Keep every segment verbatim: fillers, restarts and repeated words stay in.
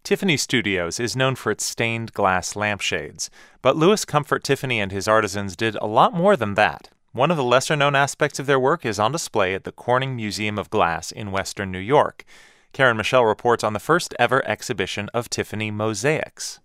Tiffany Studios is known for its stained glass lampshades, but Louis Comfort Tiffany and his artisans did a lot more than that. One of the lesser-known aspects of their work is on display at the Corning Museum of Glass in western New York. Karen Michelle reports on the first-ever exhibition of Tiffany mosaics.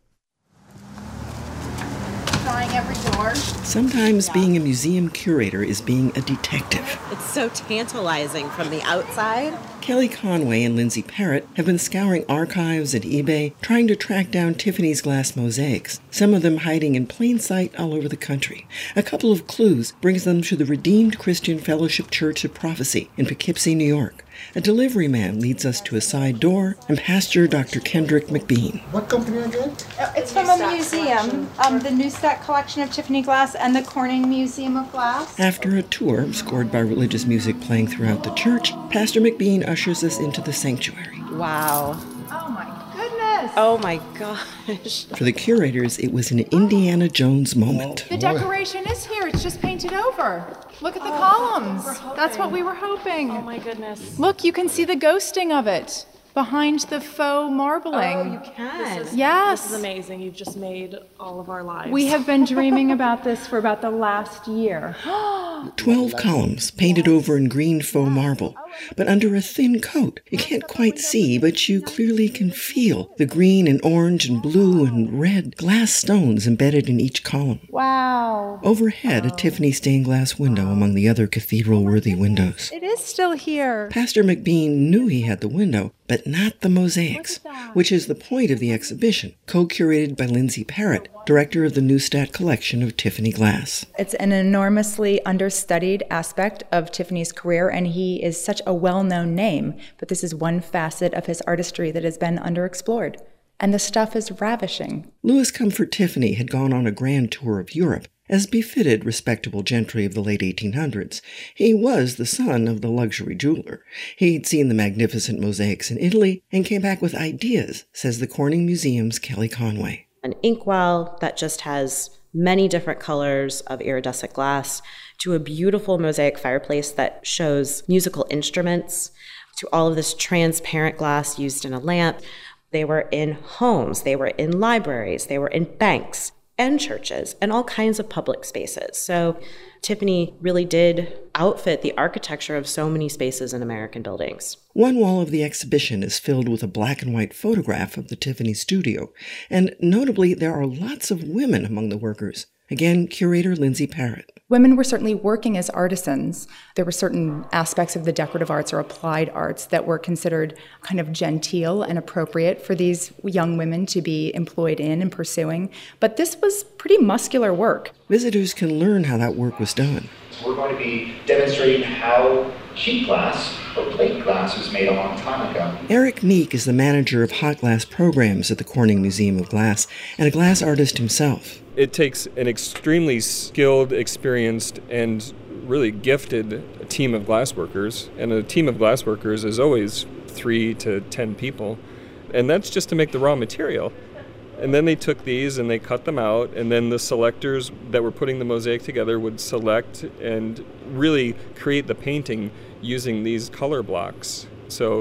Trying every door. Sometimes being a museum curator is being a detective. It's so tantalizing from the outside. Kelly Conway and Lindsay Parrott have been scouring archives and eBay, trying to track down Tiffany's glass mosaics, some of them hiding in plain sight all over the country. A couple of clues brings them to the Redeemed Christian Fellowship Church of Prophecy in Poughkeepsie, New York. A delivery man leads us to a side door, and Pastor Doctor Kendrick McBean. What company again? Uh, it's from a museum, um, the Neustadt Collection of Tiffany Glass and the Corning Museum of Glass. After a tour scored by religious music playing throughout the church, Pastor McBean ushers us into the sanctuary. Wow. Oh my goodness. Oh my gosh. For the curators, it was an Indiana Jones moment. The decoration is here. It's just painted over. Look at the oh, columns. That's what we were hoping. Oh my goodness. Look, you can see the ghosting of it behind the faux marbling. Oh, you can. This is, yes. This is amazing. You've just made all of our lives. We have been dreaming about this for about the last year. Twelve columns painted over in green faux marble, but under a thin coat. You can't quite see, but you clearly can feel the green and orange and blue and red glass stones embedded in each column. Wow. Overhead, a Tiffany stained glass window among the other cathedral-worthy windows. It is still here. Pastor McBean knew he had the window, but not the mosaics, which is the point of the exhibition, co-curated by Lindsay Parrott, director of the Neustadt Collection of Tiffany Glass. It's an enormously understudied aspect of Tiffany's career, and he is such a well-known name, but this is one facet of his artistry that has been underexplored. And the stuff is ravishing. Louis Comfort Tiffany had gone on a grand tour of Europe, as befitted respectable gentry of the late eighteen hundreds. He was the son of the luxury jeweler. He'd seen the magnificent mosaics in Italy and came back with ideas, says the Corning Museum's Kelly Conway. An inkwell that just has many different colors of iridescent glass, to a beautiful mosaic fireplace that shows musical instruments, to all of this transparent glass used in a lamp. They were in homes, they were in libraries, they were in banks and churches and all kinds of public spaces. So Tiffany really did outfit the architecture of so many spaces in American buildings. One wall of the exhibition is filled with a black and white photograph of the Tiffany studio, and notably there are lots of women among the workers. Again, curator Lindsay Parrott. Women were certainly working as artisans. There were certain aspects of the decorative arts or applied arts that were considered kind of genteel and appropriate for these young women to be employed in and pursuing. But this was pretty muscular work. Visitors can learn how that work was done. We're going to be demonstrating how sheet glass or plate glass was made a long time ago. Eric Meek is the manager of hot glass programs at the Corning Museum of Glass and a glass artist himself. It takes an extremely skilled, experienced, and really gifted team of glassworkers. And a team of glassworkers is always three to ten people. And that's just to make the raw material. And then they took these and they cut them out, and then the selectors that were putting the mosaic together would select and really create the painting using these color blocks. So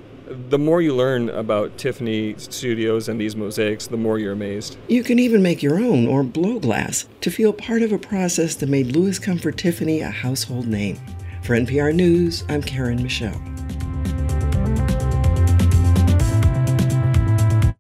the more you learn about Tiffany Studios and these mosaics, the more you're amazed. You can even make your own or blow glass to feel part of a process that made Louis Comfort Tiffany a household name. For N P R News, I'm Karen Michelle.